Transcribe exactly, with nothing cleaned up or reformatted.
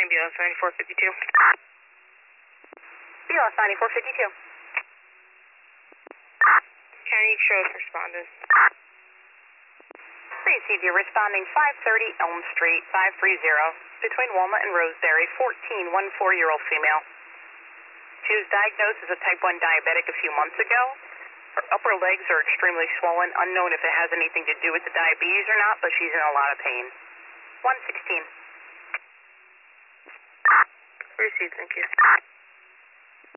B L S ninety-four fifty-two. B L S ninety-four fifty-two. County shows respondent. Received you responding five thirty Elm Street, five three zero, between Walnut and Roseberry, fourteen, one four-year-old female. She was diagnosed as a type one diabetic a few months ago. Her upper legs are extremely swollen, unknown if it has anything to do with the diabetes or not, but she's in a lot of pain. one sixteen. Received, thank you.